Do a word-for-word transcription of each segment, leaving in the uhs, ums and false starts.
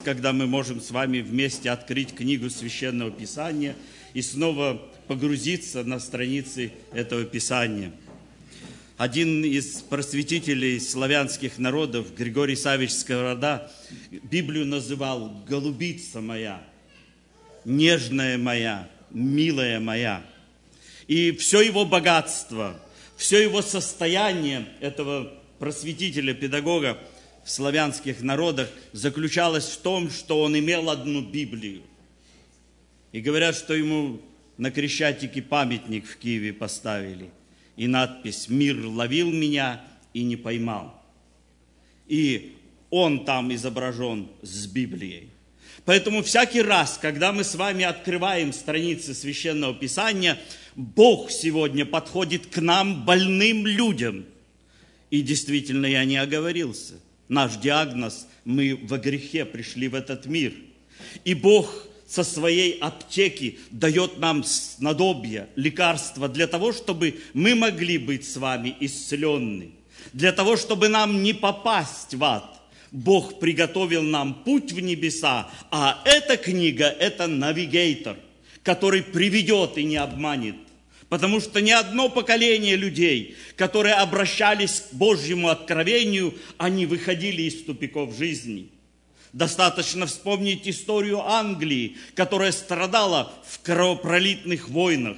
когда мы можем с вами вместе открыть книгу Священного Писания и снова погрузиться на страницы этого Писания. Один из просветителей славянских народов, Григорий Саввич Сковорода, Библию называл «голубица моя, нежная моя, милая моя». И все его богатство, все его состояние этого просветителя, педагога в славянских народах заключалось в том, что он имел одну Библию. И говорят, что ему на Крещатике памятник в Киеве поставили. И надпись «Мир ловил меня и не поймал». И он там изображен с Библией. Поэтому всякий раз, когда мы с вами открываем страницы Священного Писания, Бог сегодня подходит к нам, больным людям. И действительно, я не оговорился. Наш диагноз – мы во грехе пришли в этот мир. И Бог со своей аптеки дает нам снадобья, лекарства для того, чтобы мы могли быть с вами исцеленны. Для того, чтобы нам не попасть в ад. Бог приготовил нам путь в небеса, а эта книга – это навигатор, который приведет и не обманет. Потому что ни одно поколение людей, которые обращались к Божьему откровению, они выходили из тупиков жизни. Достаточно вспомнить историю Англии, которая страдала в кровопролитных войнах.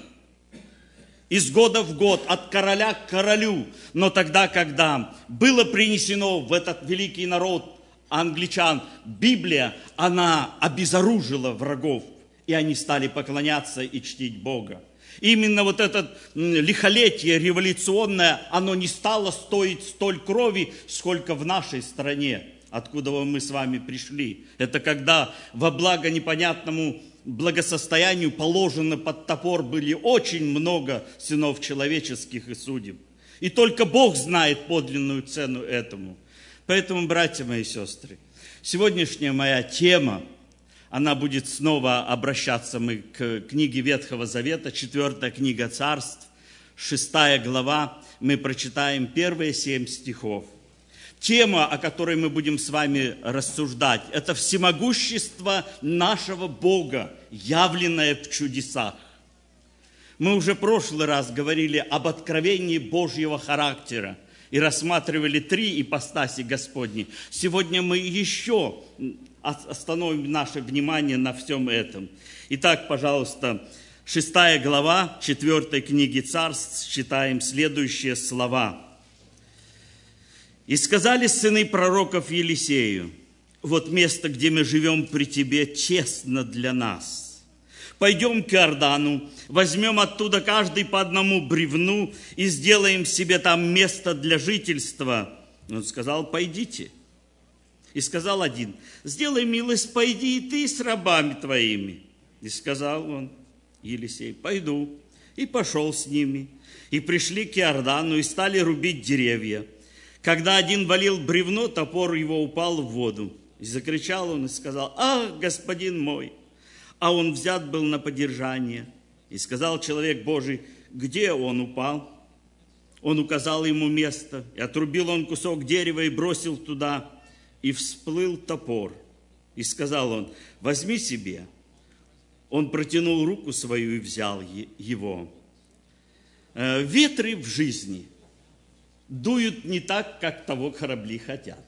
Из года в год, от короля к королю. Но тогда, когда было принесено в этот великий народ англичан Библия, она обезоружила врагов, и они стали поклоняться и чтить Бога. Именно вот это лихолетие революционное, оно не стало стоить столь крови, сколько в нашей стране, откуда мы с вами пришли. Это когда во благо непонятному благосостоянию положено под топор были очень много сынов человеческих и судеб. И только Бог знает подлинную цену этому. Поэтому, братья мои и сестры, сегодняшняя моя тема, она будет снова обращаться мы к книге Ветхого Завета, четвертая книга Царств, шестая глава, мы прочитаем первые семь стихов. Тема, о которой мы будем с вами рассуждать, это всемогущество нашего Бога, явленное в чудесах. Мы уже в прошлый раз говорили об откровении Божьего характера и рассматривали три ипостаси Господни. Сегодня мы еще остановим наше внимание на всем этом. Итак, пожалуйста, шестая глава четвертой книги Царств, читаем следующие слова. «И сказали сыны пророков Елисею: вот место, где мы живем при тебе, тесно для нас. Пойдем к Иордану, возьмем оттуда каждый по одному бревну и сделаем себе там место для жительства». Он сказал: пойдите. И сказал один: сделай милость, пойди и ты с рабами твоими. И сказал он, Елисей: пойду. И пошел с ними. И пришли к Иордану и стали рубить деревья. Когда один валил бревно, топор его упал в воду. И закричал он и сказал: ах, господин мой! А он взят был на подержание. И сказал человек Божий: где он упал? Он указал ему место. И отрубил он кусок дерева и бросил туда. И всплыл топор. И сказал он: возьми себе. Он протянул руку свою и взял его. Ветры в жизни дуют не так, как того корабли хотят.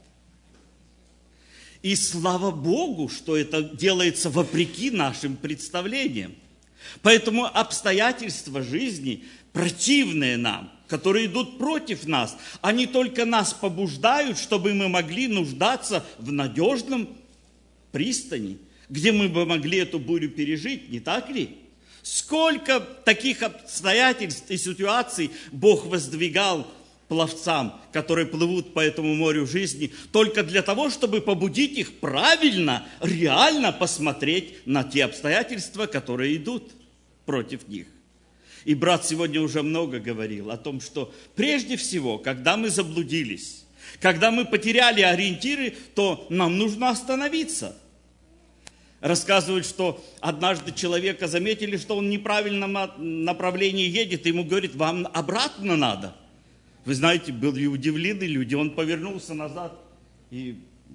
И слава Богу, что это делается вопреки нашим представлениям. Поэтому обстоятельства жизни, противные нам, которые идут против нас, они только нас побуждают, чтобы мы могли нуждаться в надежном пристани, где мы бы могли эту бурю пережить, не так ли? Сколько таких обстоятельств и ситуаций Бог воздвигал пловцам, которые плывут по этому морю жизни, только для того, чтобы побудить их правильно, реально посмотреть на те обстоятельства, которые идут против них. И брат сегодня уже много говорил о том, что прежде всего, когда мы заблудились, когда мы потеряли ориентиры, то нам нужно остановиться. Рассказывают, что однажды человека заметили, что он в неправильном направлении едет, и ему говорит: вам обратно надо. Вы знаете, были удивлены люди, он повернулся назад и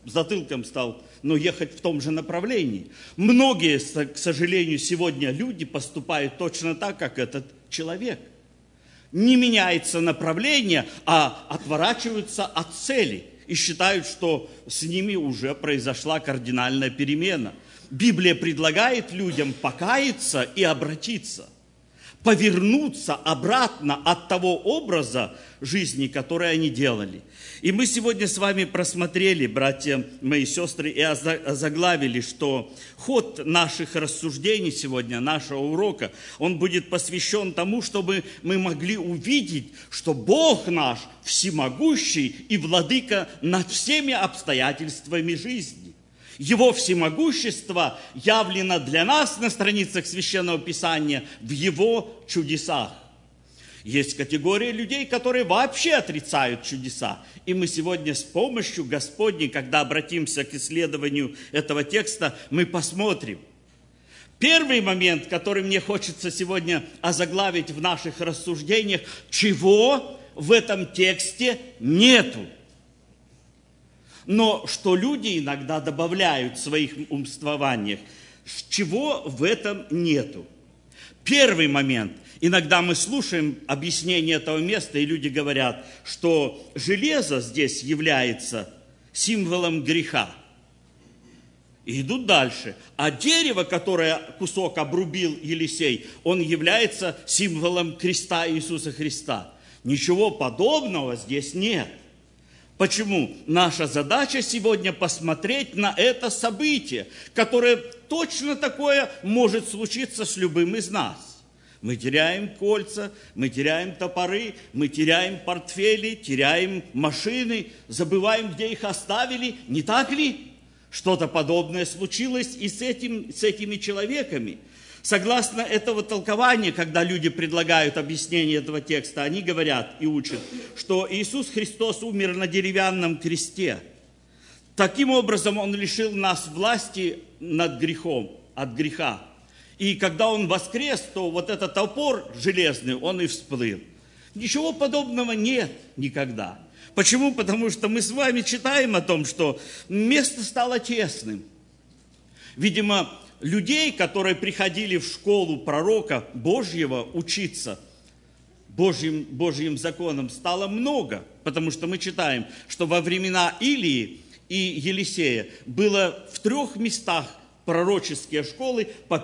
затылком стал, но ехать в том же направлении. Многие, к сожалению, сегодня люди поступают точно так, как этот человек. Не меняется направление, а отворачиваются от цели и считают, что с ними уже произошла кардинальная перемена. Библия предлагает людям покаяться и обратиться, повернуться обратно от того образа жизни, который они делали. И мы сегодня с вами просмотрели, братья мои сестры, и озаглавили, что ход наших рассуждений сегодня, нашего урока, он будет посвящен тому, чтобы мы могли увидеть, что Бог наш всемогущий и владыка над всеми обстоятельствами жизни. Его всемогущество явлено для нас на страницах Священного Писания в Его чудесах. Есть категория людей, которые вообще отрицают чудеса. И мы сегодня с помощью Господней, когда обратимся к исследованию этого текста, мы посмотрим. Первый момент, который мне хочется сегодня озаглавить в наших рассуждениях, чего в этом тексте нету. Но что люди иногда добавляют в своих умствованиях, чего в этом нету. Первый момент. Иногда мы слушаем объяснение этого места, и люди говорят, что железо здесь является символом греха. И идут дальше. А дерево, которое кусок обрубил Елисей, он является символом креста Иисуса Христа. Ничего подобного здесь нет. Почему? Наша задача сегодня посмотреть на это событие, которое точно такое может случиться с любым из нас. Мы теряем кольца, мы теряем топоры, мы теряем портфели, теряем машины, забываем, где их оставили. Не так ли? Что-то подобное случилось и с, этим, с этими человеками. Согласно этого толкования, когда люди предлагают объяснение этого текста, они говорят и учат, что Иисус Христос умер на деревянном кресте. Таким образом, Он лишил нас власти над грехом, от греха. И когда Он воскрес, то вот этот топор железный, он и всплыл. Ничего подобного нет никогда. Почему? Потому что мы с вами читаем о том, что место стало тесным. Видимо, людей, которые приходили в школу пророка Божьего учиться Божьим, Божьим законам, стало много. Потому что мы читаем, что во времена Илии и Елисея было в трех местах пророческие школы по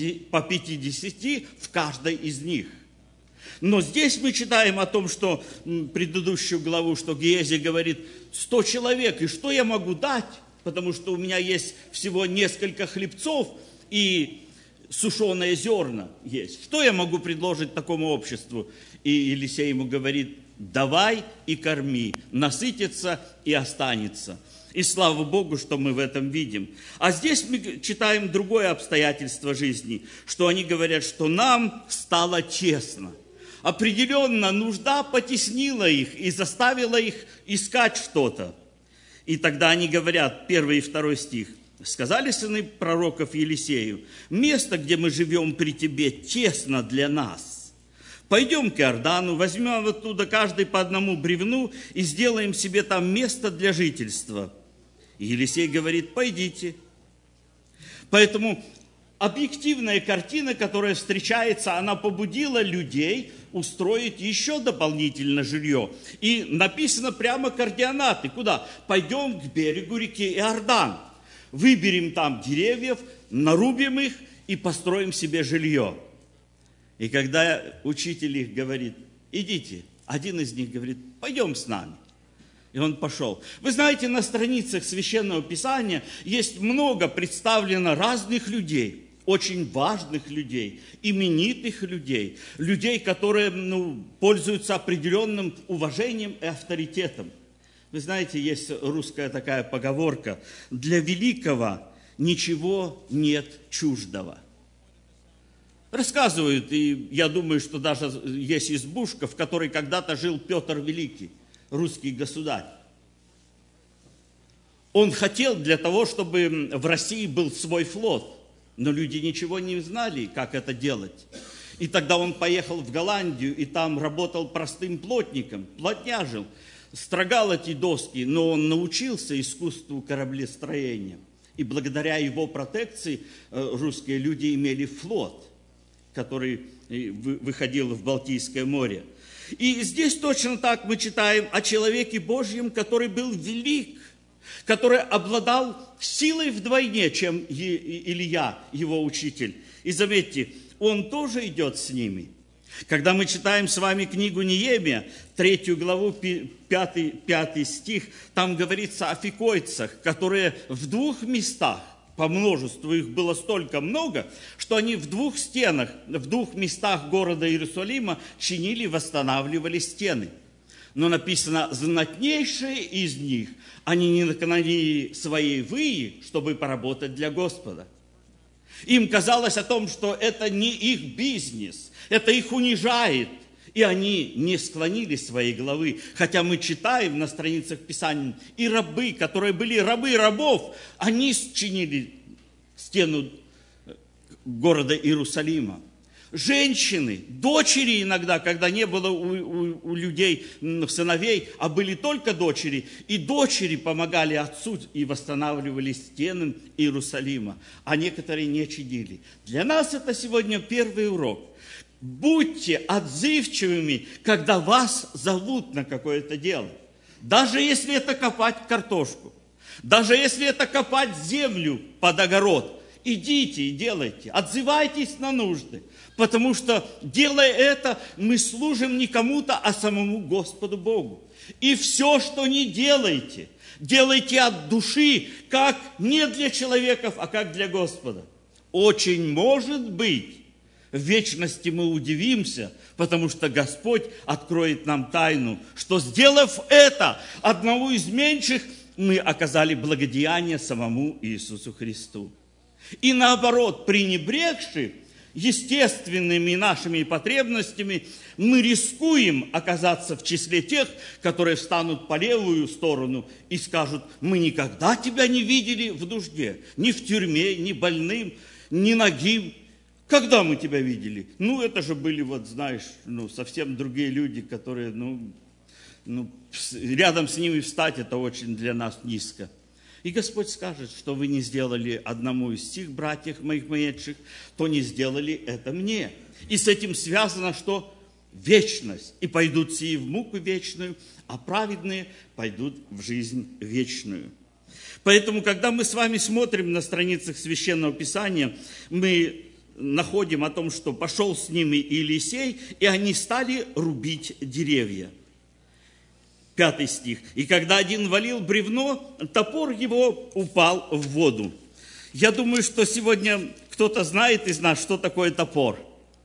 пятидесяти в каждой из них. Но здесь мы читаем о том, что предыдущую главу, что Гиези говорит, сто человек, и что я могу дать? Потому что у меня есть всего несколько хлебцов и сушеные зерна есть. Что я могу предложить такому обществу? И Елисей ему говорит, давай и корми, насытится и останется. И слава Богу, что мы в этом видим. А здесь мы читаем другое обстоятельство жизни, что они говорят, что нам стало тесно. Определенно нужда потеснила их и заставила их искать что-то. И тогда они говорят, первый и второй стих, сказали сыны пророков Елисею, место, где мы живем при тебе, тесно для нас. Пойдем к Иордану, возьмем оттуда каждый по одному бревну и сделаем себе там место для жительства. И Елисей говорит, пойдите. Поэтому объективная картина, которая встречается, она побудила людей устроить еще дополнительно жилье. И написано прямо координаты. Куда? Пойдем к берегу реки Иордан. Выберем там деревьев, нарубим их и построим себе жилье. И когда учитель их говорит, идите, один из них говорит, пойдем с нами. И он пошел. Вы знаете, на страницах Священного Писания есть много представлено разных людей, очень важных людей, именитых людей, людей, которые ну, пользуются определенным уважением и авторитетом. Вы знаете, есть русская такая поговорка, для великого ничего нет чуждого. Рассказывают, и я думаю, что даже есть избушка, в которой когда-то жил Петр Великий, русский государь. Он хотел для того, чтобы в России был свой флот, но люди ничего не знали, как это делать. И тогда он поехал в Голландию, и там работал простым плотником, плотняжил, строгал эти доски, но он научился искусству кораблестроения. И благодаря его протекции русские люди имели флот, который выходил в Балтийское море. И здесь точно так мы читаем о человеке Божьем, который был велик, который обладал силой вдвойне, чем Илия, его учитель. И заметьте, он тоже идет с ними. Когда мы читаем с вами книгу Неемия, третью главу, пятый, пятый стих, там говорится о фикойцах, которые в двух местах, по множеству их было столько много, что они в двух стенах, в двух местах города Иерусалима чинили, восстанавливали стены. Но написано, знатнейшие из них, они не наклонили своей выи, чтобы поработать для Господа. Им казалось о том, что это не их бизнес, это их унижает, и они не склонили свои головы. Хотя мы читаем на страницах Писания, и рабы, которые были рабы рабов, они чинили стену города Иерусалима. Женщины, дочери иногда, когда не было у, у, у людей сыновей, а были только дочери, и дочери помогали отцу и восстанавливали стены Иерусалима, а некоторые не чинили. Для нас это сегодня первый урок. Будьте отзывчивыми, когда вас зовут на какое-то дело. Даже если это копать картошку, даже если это копать землю под огород, идите и делайте, отзывайтесь на нужды. Потому что, делая это, мы служим не кому-то, а самому Господу Богу. И все, что не делайте, делайте от души, как не для человеков, а как для Господа. Очень может быть, в вечности мы удивимся, потому что Господь откроет нам тайну, что, сделав это, одному из меньших, мы оказали благодеяние самому Иисусу Христу. И наоборот, пренебрегши естественными нашими потребностями, мы рискуем оказаться в числе тех, которые встанут по левую сторону и скажут: мы никогда тебя не видели в нужде, ни в тюрьме, ни больным, ни нагим. Когда мы тебя видели? Ну, это же были, вот знаешь, ну, совсем другие люди, которые, ну, ну, рядом с ними встать, это очень для нас низко. И Господь скажет, что вы не сделали одному из сих братьев моих меньших, то не сделали это мне. И с этим связано, что вечность. И пойдут сии в муку вечную, а праведные пойдут в жизнь вечную. Поэтому, когда мы с вами смотрим на страницах Священного Писания, мы находим о том, что пошел с ними Елисей, и они стали рубить деревья. Пятый стих. И когда один валил бревно, топор его упал в воду. Я думаю, что сегодня кто-то знает из нас, что такое топор.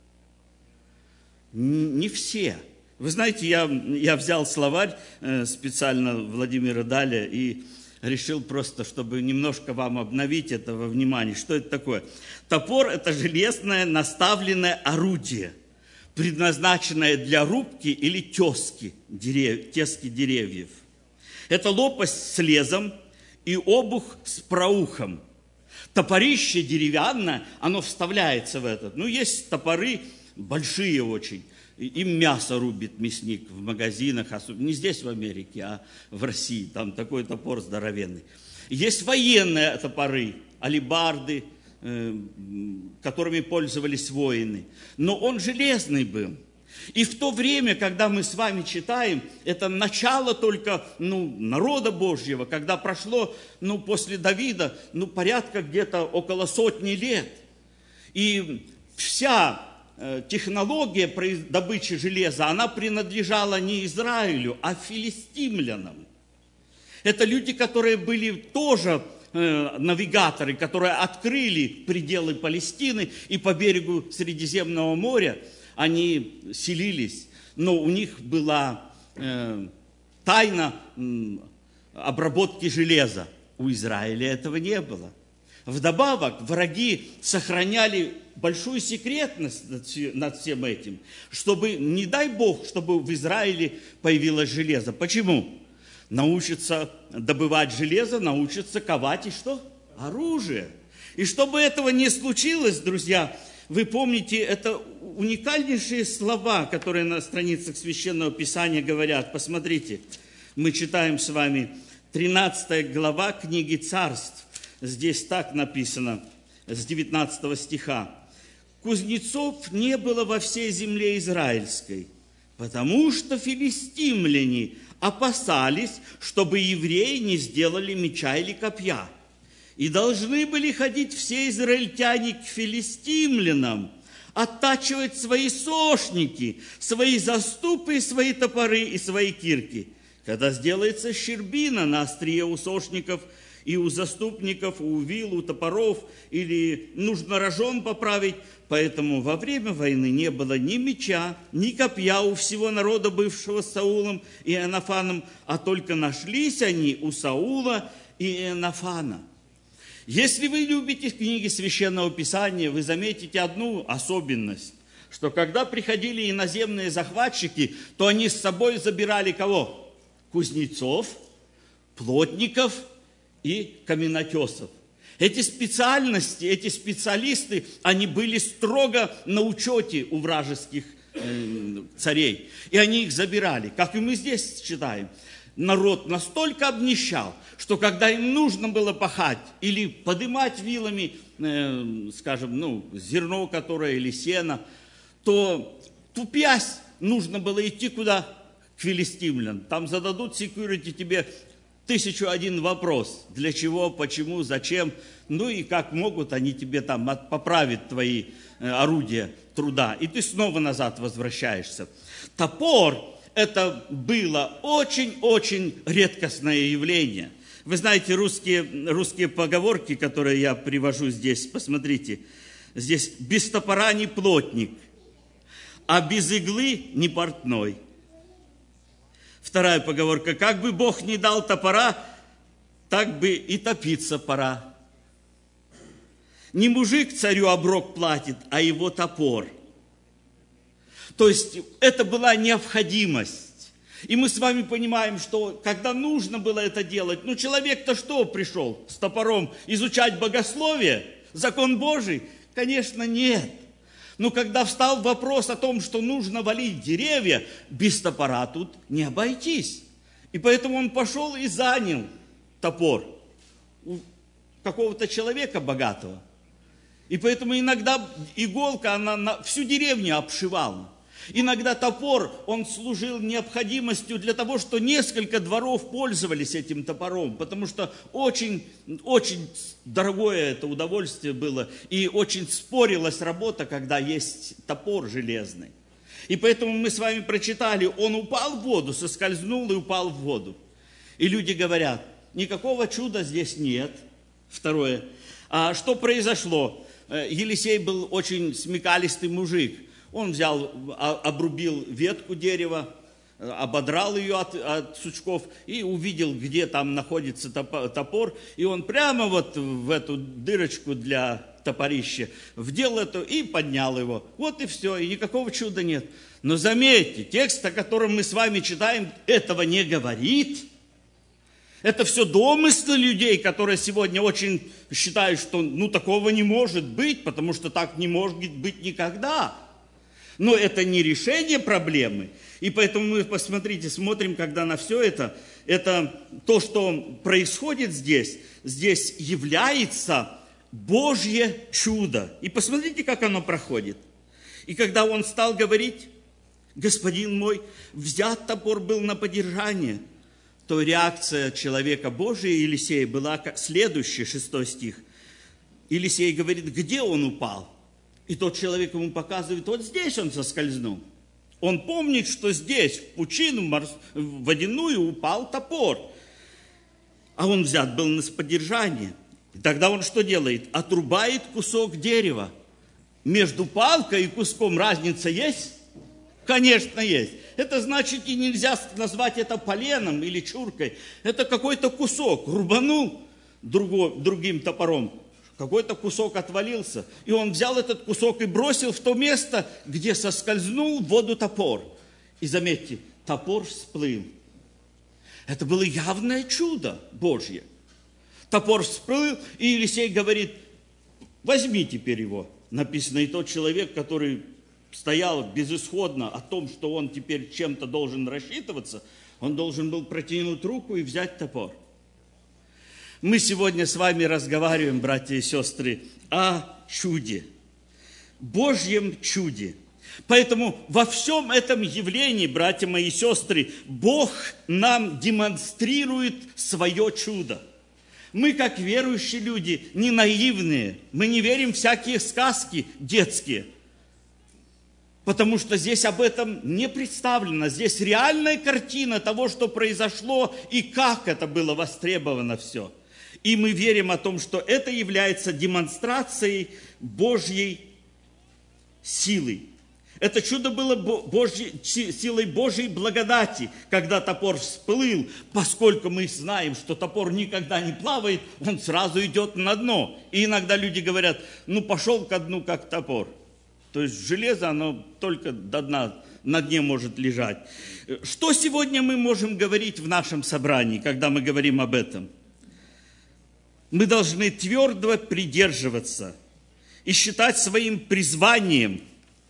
Не все. Вы знаете, я, я взял словарь специально Владимира Даля и решил просто, чтобы немножко вам обновить это во внимании. Что это такое? Топор – это железное наставленное орудие, предназначенное для рубки или тески, дерев, тески деревьев. Это лопасть с лезом и обух с проухом. Топорище деревянное, оно вставляется в этот. Ну, есть топоры большие очень. Им мясо рубит мясник в магазинах, особенно не здесь в Америке, а в России. Там такой топор здоровенный. Есть военные топоры, алебарды, которыми пользовались воины. Но он железный был. И в то время, когда мы с вами читаем, это начало только ну, народа Божьего, когда прошло ну, после Давида ну, порядка где-то около сотни лет. И вся э, технология добычи железа, она принадлежала не Израилю, а филистимлянам. Это люди, которые были тоже э, навигаторы, которые открыли пределы Палестины и по берегу Средиземного моря они селились, но у них была э, тайна э, обработки железа. У Израиля этого не было. Вдобавок, враги сохраняли большую секретность над, над всем этим, чтобы, не дай Бог, чтобы в Израиле появилось железо. Почему? Научатся добывать железо, научатся ковать и что? Оружие. И чтобы этого не случилось, друзья, вы помните, это уникальнейшие слова, которые на страницах Священного Писания говорят. Посмотрите, Мы читаем с вами тринадцатая глава книги Царств. Здесь так написано, с девятнадцатого стиха. «Кузнецов не было во всей земле израильской, потому что филистимляне опасались, чтобы евреи не сделали меча или копья. И должны были ходить все израильтяне к филистимлянам, оттачивать свои сошники, свои заступы, свои топоры и свои кирки. Когда сделается щербина на острие у сошников и у заступников, у вил, у топоров, или нужно рожон поправить, поэтому во время войны не было ни меча, ни копья у всего народа, бывшего с Саулом и Иоаннафаном, а только нашлись они у Саула и Иоаннафана». Если вы любите книги Священного Писания, вы заметите одну особенность, что когда приходили иноземные захватчики, то они с собой забирали кого? Кузнецов, плотников и каменотесов. Эти специальности, эти специалисты, они были строго на учете у вражеских э, царей. И они их забирали, как и мы здесь читаем. Народ настолько обнищал, что когда им нужно было пахать или подымать вилами, э, скажем, ну, зерно которое или сено, то тупясь нужно было идти куда? К филистимлянам. Там зададут секьюрити тебе тысячу один вопрос. Для чего, почему, зачем. Ну и как могут, они тебе там поправят твои э, орудия труда. И ты снова назад возвращаешься. Топор – это было очень-очень редкостное явление. Вы знаете, русские, русские поговорки, которые я привожу здесь, посмотрите. Здесь без топора не плотник, а без иглы не портной. Вторая поговорка: как бы Бог не дал топора, так бы и топиться пора. Не мужик царю оброк платит, а его топор. То есть это была необходимость. И мы с вами понимаем, что когда нужно было это делать, ну человек-то что пришел с топором? Изучать богословие, закон Божий? Конечно, нет. Но когда встал вопрос о том, что нужно валить деревья, без топора тут не обойтись. И поэтому он пошел и занял топор у какого-то человека богатого. И поэтому иногда иголка, она на всю деревню обшивала. Иногда топор, он служил необходимостью для того, что несколько дворов пользовались этим топором, потому что очень, очень дорогое это удовольствие было, и очень спорилась работа, когда есть топор железный. И поэтому мы с вами прочитали, он упал в воду, соскользнул и упал в воду. И люди говорят, никакого чуда здесь нет. Второе, а что произошло? Елисей был очень смекалистый мужик. Он взял, обрубил ветку дерева, ободрал ее от, от сучков и увидел, где там находится топор. И он прямо вот в эту дырочку для топорища вдел это и поднял его. Вот и все, и никакого чуда нет. Но заметьте, текст, о котором мы с вами читаем, этого не говорит. Это все домыслы людей, которые сегодня очень считают, что ну такого не может быть, потому что так не может быть никогда. Но это не решение проблемы. И поэтому мы, посмотрите, смотрим, когда на все это, это то, что происходит здесь, здесь является Божье чудо. И посмотрите, как оно проходит. И когда он стал говорить, господин мой, взят топор был на подержание, то реакция человека Божия Елисея была как следующий, шестой стих. Елисей говорит, где он упал? И тот человек ему показывает, вот здесь он соскользнул. Он помнит, что здесь, в пучину морс... в водяную, упал топор. А он взят был на подержание. И тогда он что делает? Отрубает кусок дерева. Между палкой и куском разница есть? Конечно, есть. Это значит, и нельзя назвать это поленом или чуркой. Это какой-то кусок. Рубанул друго... другим топором. Какой-то кусок отвалился, и он взял этот кусок и бросил в то место, где соскользнул в воду топор. И заметьте, топор всплыл. Это было явное чудо Божье. Топор всплыл, и Елисей говорит, возьми теперь его. Написано, и тот человек, который стоял безысходно о том, что он теперь чем-то должен рассчитываться, Он должен был протянуть руку и взять топор. Мы сегодня с вами разговариваем, братья и сестры, о чуде, Божьем чуде. Поэтому во всем этом явлении, братья мои и сестры, Бог нам демонстрирует свое чудо. Мы, как верующие люди, не наивные, мы не верим в всякие сказки детские, потому что здесь об этом не представлено. Здесь реальная картина того, что произошло и как это было востребовано все. И мы верим о том, что это является демонстрацией Божьей силы. Это чудо было Божьей, силой Божьей благодати, когда топор всплыл, поскольку мы знаем, что топор никогда не плавает, он сразу идет на дно. И иногда люди говорят, ну пошел ко дну, как топор. То есть железо, оно только до дна, на дне может лежать. Что сегодня мы можем говорить в нашем собрании, когда мы говорим об этом? Мы должны твердо придерживаться и считать своим призванием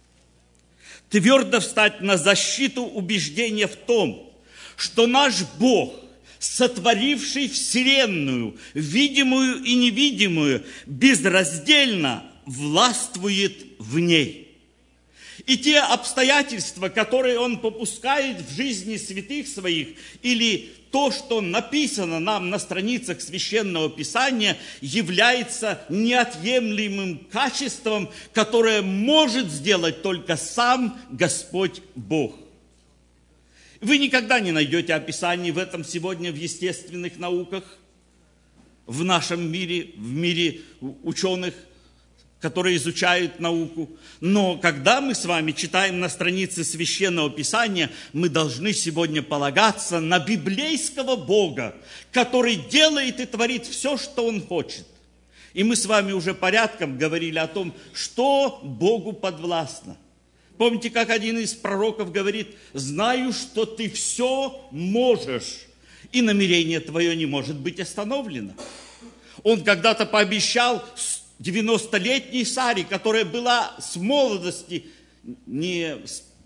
твердо встать на защиту убеждения в том, что наш Бог, сотворивший вселенную, видимую и невидимую, безраздельно властвует в ней. И те обстоятельства, которые Он попускает в жизни святых своих, или то, что написано нам на страницах Священного Писания, является неотъемлемым качеством, которое может сделать только сам Господь Бог. Вы никогда не найдете описаний в этом сегодня в естественных науках, в нашем мире, в мире ученых, которые изучают науку. Но когда мы с вами читаем на странице Священного Писания, мы должны сегодня полагаться на библейского Бога, который делает и творит все, что Он хочет. И мы с вами уже порядком говорили о том, что Богу подвластно. Помните, как один из пророков говорит, «Знаю, что ты все можешь, и намерение твое не может быть остановлено». Он когда-то пообещал девяностолетней Саре, которая была с молодости не,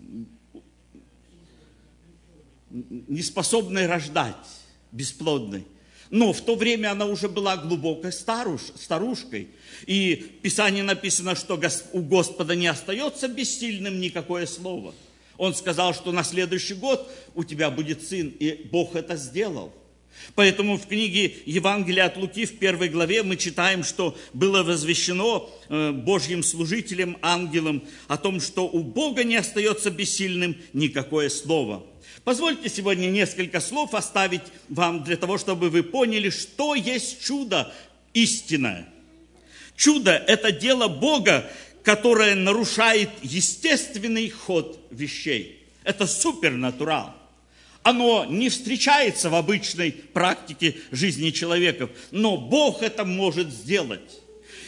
не способной рождать, бесплодной. Но в то время она уже была глубокой старуш, старушкой. И в Писании написано, что у Господа не остается бессильным никакое слово. Он сказал, что на следующий год у тебя будет сын, и Бог это сделал. Поэтому в книге Евангелия от Луки в первой главе мы читаем, что было возвещено Божьим служителям, ангелам, о том, что у Бога не остается бессильным никакое слово. Позвольте сегодня несколько слов оставить вам для того, чтобы вы поняли, что есть чудо истинное. Чудо – это дело Бога, которое нарушает естественный ход вещей. Это супернатурал. Оно не встречается в обычной практике жизни человека, но Бог это может сделать.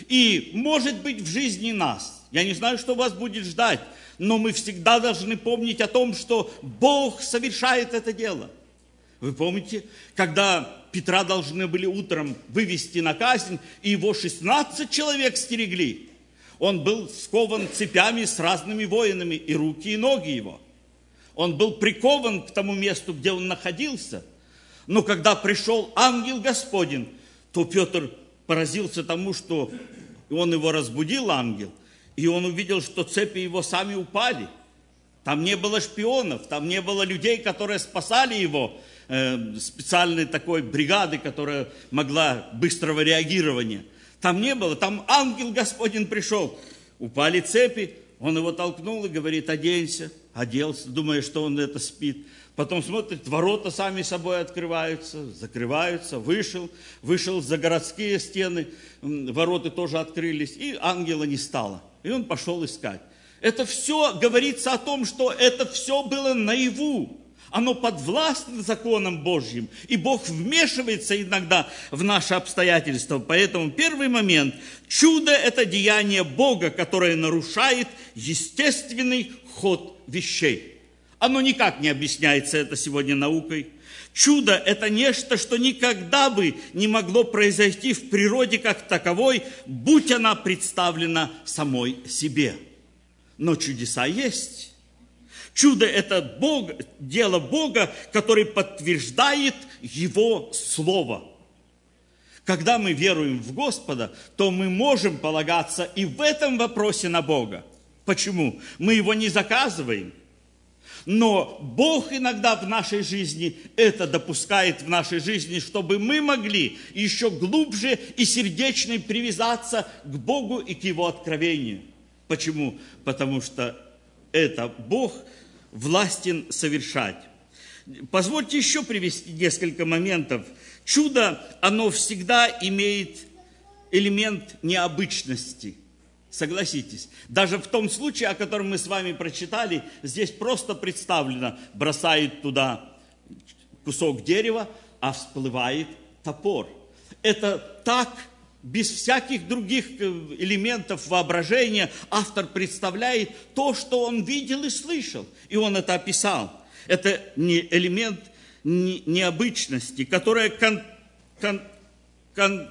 И может быть в жизни нас. Я не знаю, что вас будет ждать, но мы всегда должны помнить о том, что Бог совершает это дело. Вы помните, когда Петра должны были утром вывести на казнь, и его шестнадцать человек стерегли. Он был скован цепями с разными воинами, и руки, и ноги его. Он был прикован к тому месту, где он находился. Но когда пришел ангел Господень, то Петр поразился тому, что он его разбудил, ангел, и он увидел, что цепи его сами упали. Там не было шпионов, там не было людей, которые спасали его, э, специальной такой бригады, которая могла быстрого реагирования. Там не было, там ангел Господень пришел. Упали цепи, он его толкнул и говорит, оденься. Оделся, думая, что он это спит. Потом смотрит, ворота сами собой открываются, закрываются, вышел, вышел за городские стены, ворота тоже открылись, и ангела не стало. И он пошел искать. Это все говорится о том, что это все было наяву. Оно подвластно законам Божьим, и Бог вмешивается иногда в наши обстоятельства. Поэтому первый момент – чудо – это деяние Бога, которое нарушает естественный ход вещей. Оно никак не объясняется это сегодня наукой. Чудо – это нечто, что никогда бы не могло произойти в природе как таковой, будь она представлена самой себе. Но чудеса есть. Чудо – это Бог, дело Бога, который подтверждает Его Слово. Когда мы веруем в Господа, то мы можем полагаться и в этом вопросе на Бога. Почему? Мы Его не заказываем. Но Бог иногда в нашей жизни это допускает в нашей жизни, чтобы мы могли еще глубже и сердечно привязаться к Богу и к Его откровению. Почему? Потому что это Бог властен совершать. Позвольте еще привести несколько моментов. Чудо, оно всегда имеет элемент необычности. Согласитесь, даже в том случае, о котором мы с вами прочитали, здесь просто представлено, бросает туда кусок дерева, а всплывает топор. Это так, без всяких других элементов воображения, автор представляет то, что он видел и слышал, и он это описал. Это не элемент необычности, которая кон, кон, кон,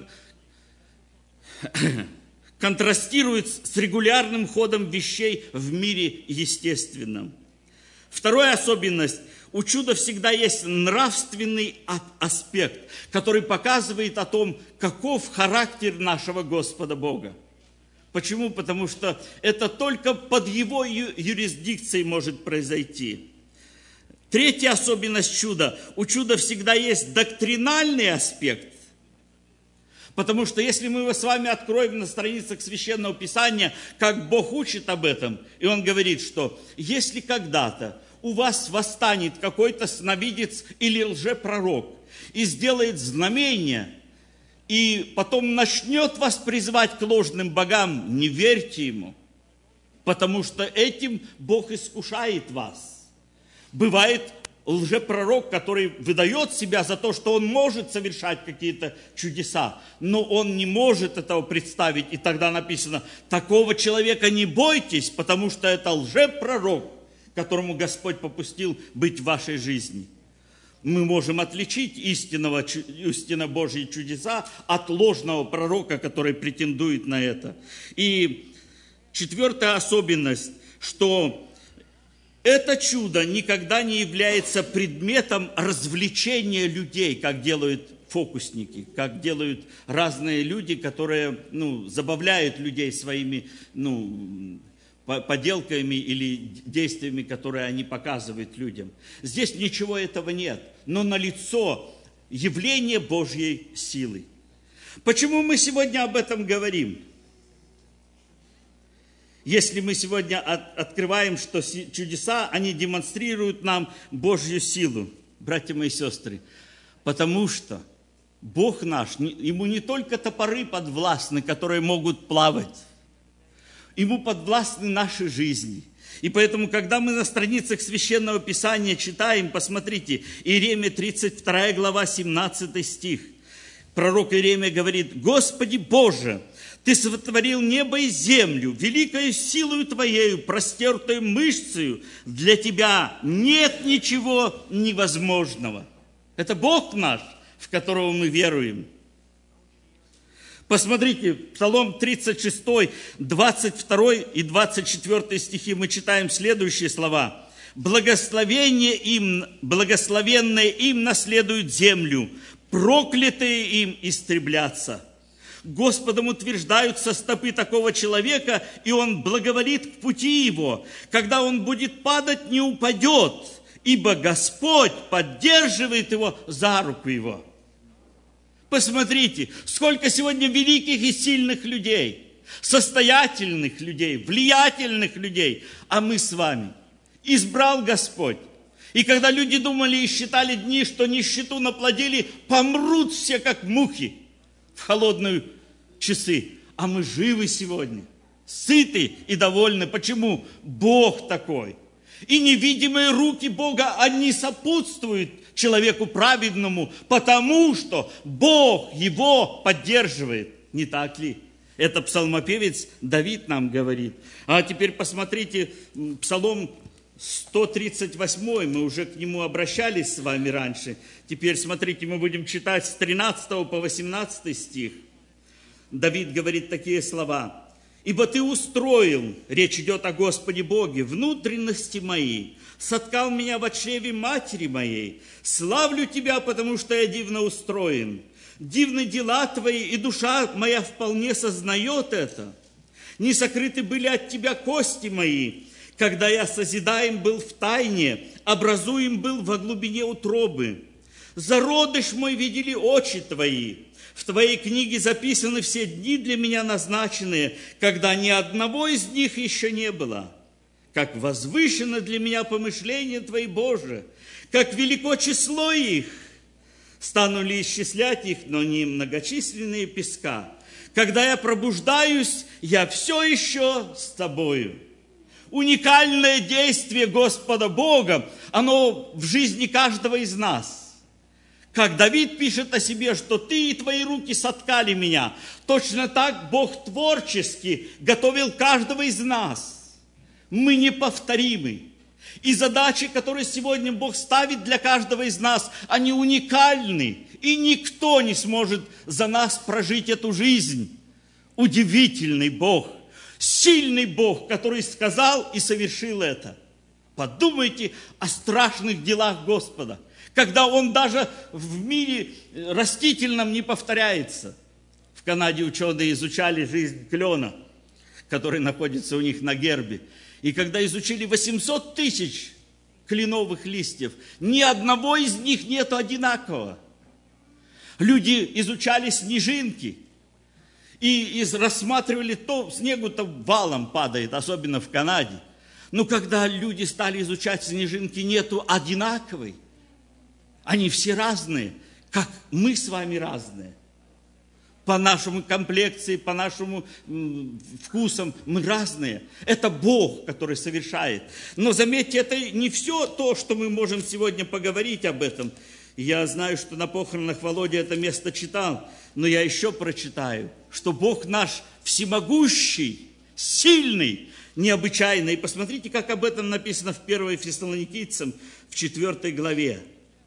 контрастирует с регулярным ходом вещей в мире естественном. Вторая особенность. У чуда всегда есть нравственный аспект, который показывает о том, каков характер нашего Господа Бога. Почему? Потому что это только под Его юрисдикцией может произойти. Третья особенность чуда. У чуда всегда есть доктринальный аспект. Потому что если мы с вами откроем на страницах Священного Писания, как Бог учит об этом, и Он говорит, что если когда-то у вас восстанет какой-то сновидец или лжепророк и сделает знамение, и потом начнет вас призывать к ложным богам, не верьте ему, потому что этим Бог искушает вас. Бывает лжепророк, который выдает себя за то, что он может совершать какие-то чудеса, но он не может этого представить. И тогда написано, такого человека не бойтесь, потому что это лжепророк, которому Господь попустил быть в вашей жизни. Мы можем отличить истинного, истинно Божьи чудеса от ложного пророка, который претендует на это. И четвертая особенность, что это чудо никогда не является предметом развлечения людей, как делают фокусники, как делают разные люди, которые ну, забавляют людей своими ну, поделками или действиями, которые они показывают людям. Здесь ничего этого нет, но налицо явление Божьей силы. Почему мы сегодня об этом говорим? Если мы сегодня от, открываем, что чудеса, они демонстрируют нам Божью силу, братья мои сестры, потому что Бог наш, Ему не только топоры подвластны, которые могут плавать, Ему подвластны наши жизни. И поэтому, когда мы на страницах Священного Писания читаем, посмотрите, Иеремия тридцать вторая глава, семнадцатый стих, пророк Иеремия говорит, «Господи Боже, Ты сотворил небо и землю, великою силою Твоею, простертою мышцею, для Тебя нет ничего невозможного». Это Бог наш, в которого мы веруем. Посмотрите, Псалом тридцать шесть, двадцать два и двадцать четыре стихи, мы читаем следующие слова. «Благословение им, благословенное им наследуют землю, проклятые им истреблятся». Господом утверждаются стопы такого человека, и он благоволит к пути его. Когда он будет падать, не упадет, ибо Господь поддерживает его за руку его. Посмотрите, сколько сегодня великих и сильных людей, состоятельных людей, влиятельных людей, а мы с вами. Избрал Господь. И когда люди думали и считали дни, что нищету наплодили, помрут все, как мухи в холодные часы. А мы живы сегодня, сыты и довольны. Почему? Бог такой. И невидимые руки Бога, они сопутствуют человеку праведному, потому что Бог его поддерживает. Не так ли? Это псалмопевец Давид нам говорит. А теперь посмотрите, Псалом сто тридцать восемь, мы уже к нему обращались с вами раньше. Теперь смотрите, мы будем читать с тринадцатого по восемнадцатый стих. Давид говорит такие слова. Ибо Ты устроил, речь идет о Господе Боге, внутренности мои, соткал меня в чреве матери моей. Славлю Тебя, потому что я дивно устроен. Дивны дела Твои, и душа моя вполне сознает это. Не сокрыты были от Тебя кости мои, когда я созидаем был в тайне, образуем был во глубине утробы. Зародыш мой видели очи Твои. В Твоей книге записаны все дни для меня назначенные, когда ни одного из них еще не было. Как возвышено для меня помышление Твои, Боже, как велико число их. Стану ли исчислять их, но не многочисленные песка. Когда я пробуждаюсь, я все еще с Тобою. Уникальное действие Господа Бога, оно в жизни каждого из нас. Как Давид пишет о себе, что Ты и Твои руки соткали меня, точно так Бог творчески готовил каждого из нас. Мы неповторимы. И задачи, которые сегодня Бог ставит для каждого из нас, они уникальны. И никто не сможет за нас прожить эту жизнь. Удивительный Бог, сильный Бог, который сказал и совершил это. Подумайте о страшных делах Господа, когда Он даже в мире растительном не повторяется. В Канаде ученые изучали жизнь клена, который находится у них на гербе. И когда изучили восемьсот тысяч кленовых листьев, ни одного из них нету одинакового. Люди изучали снежинки и рассматривали, то снегу-то валом падает, особенно в Канаде. Но когда люди стали изучать снежинки, нету одинаковой. Они все разные, как мы с вами разные. По нашему комплекции, по нашему вкусам мы разные. Это Бог, который совершает. Но заметьте, это не все то, что мы можем сегодня поговорить об этом. Я знаю, что на похоронах Володя это место читал, но я еще прочитаю, что Бог наш всемогущий, сильный, необычайный. И посмотрите, как об этом написано в первой Фессалоникийцам, в четвёртой главе.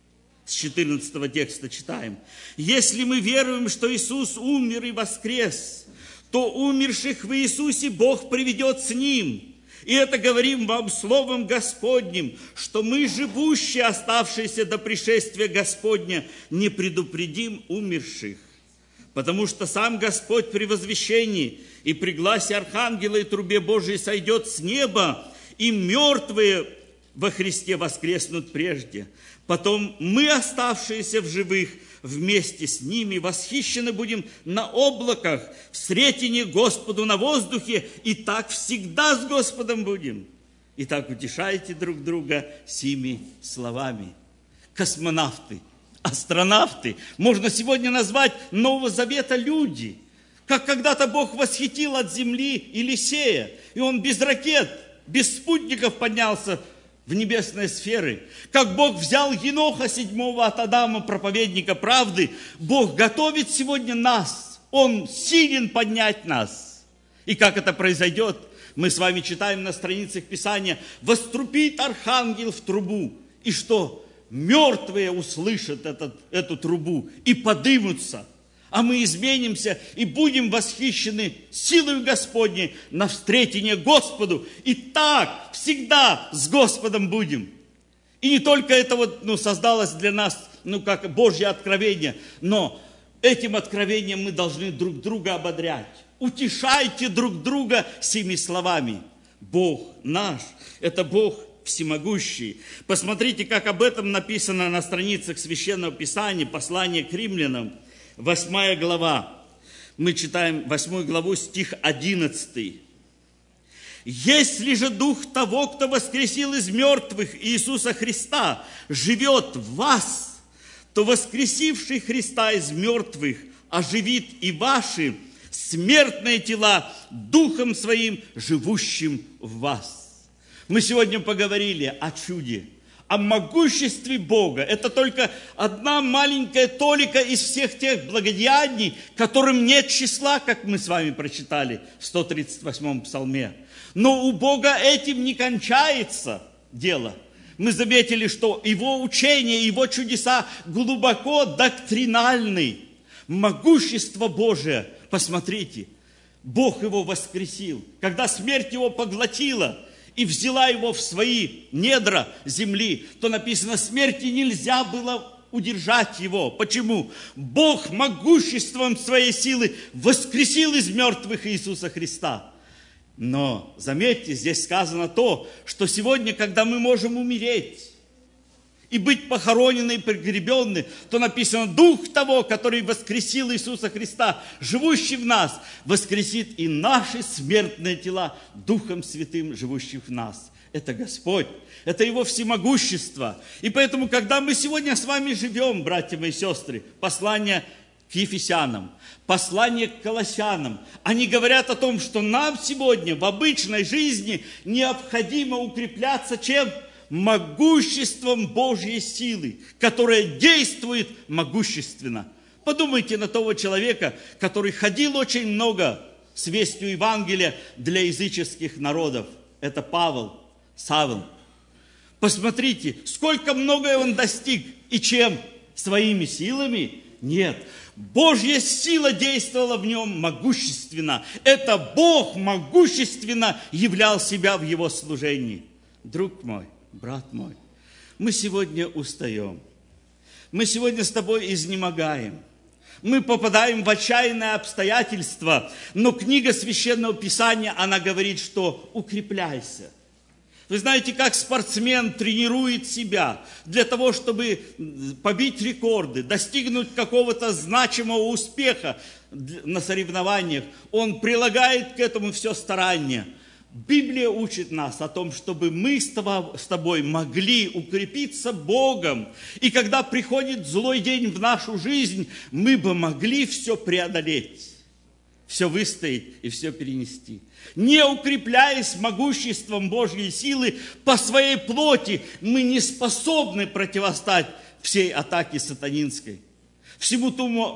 С четырнадцатого текста читаем. «Если мы веруем, что Иисус умер и воскрес, то умерших в Иисусе Бог приведет с Ним. И это говорим вам Словом Господним, что мы, живущие, оставшиеся до пришествия Господня, не предупредим умерших. Потому что сам Господь при возвещении и при гласе Архангела и трубе Божией сойдет с неба, и мертвые во Христе воскреснут прежде. Потом мы, оставшиеся в живых, вместе с ними восхищены будем на облаках, встретение Господу на воздухе, и так всегда с Господом будем. Итак, утешайте друг друга сими словами». Космонавты, астронавты, можно сегодня назвать Нового Завета люди. Как когда-то Бог восхитил от земли Елисея, и он без ракет, без спутников поднялся в небесные сферы. Как Бог взял Еноха седьмого от Адама, проповедника правды, Бог готовит сегодня нас. Он силен поднять нас. И как это произойдет, мы с вами читаем на страницах Писания: «Вострупит архангел в трубу». И что? Мертвые услышат этот, эту трубу и подымутся. А мы изменимся и будем восхищены силой Господней на встретение Господу. И так всегда с Господом будем. И не только это вот, ну, создалось для нас, ну, как Божье откровение, но этим откровением мы должны друг друга ободрять. Утешайте друг друга сими словами. Бог наш – это Бог всемогущий. Посмотрите, как об этом написано на страницах Священного Писания, послание к римлянам. Восьмая глава. Мы читаем восьмую главу, стих одиннадцатый. «Если же Дух того, кто воскресил из мертвых Иисуса Христа, живет в вас, то воскресивший Христа из мертвых оживит и ваши смертные тела Духом Своим, живущим в вас». Мы сегодня поговорили о чуде, о могуществе Бога. Это только одна маленькая толика из всех тех благодеяний, которым нет числа, как мы с вами прочитали в сто тридцать восьмом псалме. Но у Бога этим не кончается дело. Мы заметили, что Его учение, Его чудеса глубоко доктринальны. Могущество Божие, посмотрите, Бог его воскресил, когда смерть его поглотила и взяла его в свои недра земли, то написано, смерти нельзя было удержать его. Почему? Бог могуществом своей силы воскресил из мертвых Иисуса Христа. Но, заметьте, здесь сказано то, что сегодня, когда мы можем умереть и быть похоронены и погребены, то написано, Дух того, который воскресил Иисуса Христа, живущий в нас, воскресит и наши смертные тела Духом Святым, живущих в нас. Это Господь, это Его всемогущество. И поэтому, когда мы сегодня с вами живем, братья мои сестры, послание к Ефесянам, послание к Колоссянам, они говорят о том, что нам сегодня в обычной жизни необходимо укрепляться чем? Могуществом Божьей силы, которая действует могущественно. Подумайте на того человека, который ходил очень много с вестью Евангелия для языческих народов. Это Павел, Савл. Посмотрите, сколько многое он достиг. И чем? Своими силами? Нет. Божья сила действовала в нем могущественно. Это Бог могущественно являл себя в его служении. Друг мой, брат мой, мы сегодня устаем. Мы сегодня с тобой изнемогаем. Мы попадаем в отчаянные обстоятельства. Но книга Священного Писания, она говорит, что укрепляйся. Вы знаете, как спортсмен тренирует себя для того, чтобы побить рекорды, достигнуть какого-то значимого успеха на соревнованиях. Он прилагает к этому все старание. Библия учит нас о том, чтобы мы с тобой могли укрепиться Богом. И когда приходит злой день в нашу жизнь, мы бы могли все преодолеть, все выстоять и все перенести. Не укрепляясь могуществом Божьей силы по своей плоти, мы не способны противостать всей атаке сатанинской, всему тому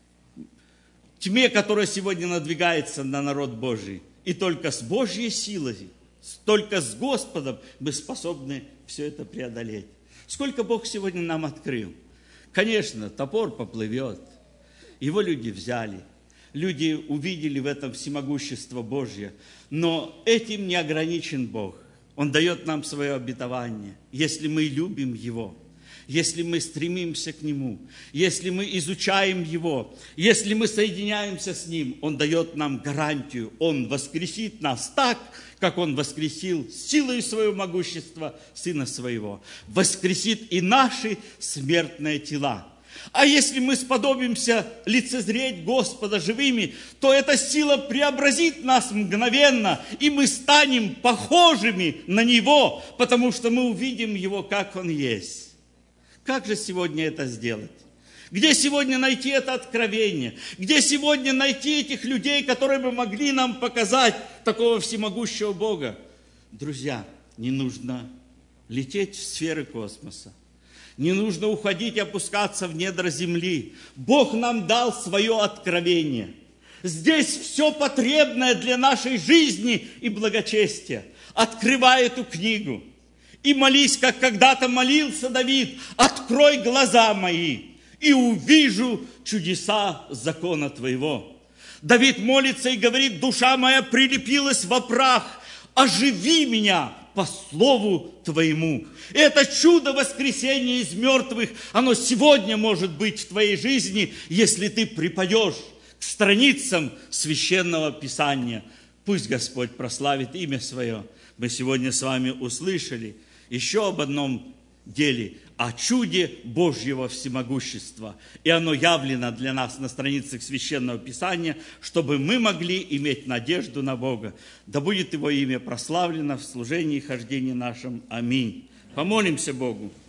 тьме, которая сегодня надвигается на народ Божий. И только с Божьей силой, только с Господом мы способны все это преодолеть. Сколько Бог сегодня нам открыл? Конечно, топор поплывет. Его люди взяли. Люди увидели в этом всемогущество Божье. Но этим не ограничен Бог. Он дает нам свое обетование. Если мы любим Его, если мы стремимся к Нему, если мы изучаем Его, если мы соединяемся с Ним, Он дает нам гарантию. Он воскресит нас так, как Он воскресил силой своего могущества Сына Своего. Воскресит и наши смертные тела. А если мы сподобимся лицезреть Господа живыми, то эта сила преобразит нас мгновенно, и мы станем похожими на Него, потому что мы увидим Его, как Он есть. Как же сегодня это сделать? Где сегодня найти это откровение? Где сегодня найти этих людей, которые бы могли нам показать такого всемогущего Бога? Друзья, не нужно лететь в сферы космоса. Не нужно уходить и опускаться в недра земли. Бог нам дал свое откровение. Здесь все потребное для нашей жизни и благочестия. Открывай эту книгу и молись, как когда-то молился Давид. Открой глаза мои и увижу чудеса закона Твоего. Давид молится и говорит: душа моя прилепилась во прах, оживи меня по слову Твоему. Это чудо воскресения из мертвых, оно сегодня может быть в твоей жизни, если ты припадешь к страницам Священного Писания. Пусть Господь прославит имя Свое. Мы сегодня с вами услышали еще об одном деле, о чуде Божьего всемогущества. И оно явлено для нас на страницах Священного Писания, чтобы мы могли иметь надежду на Бога. Да будет Его имя прославлено в служении и хождении нашем. Аминь. Помолимся Богу.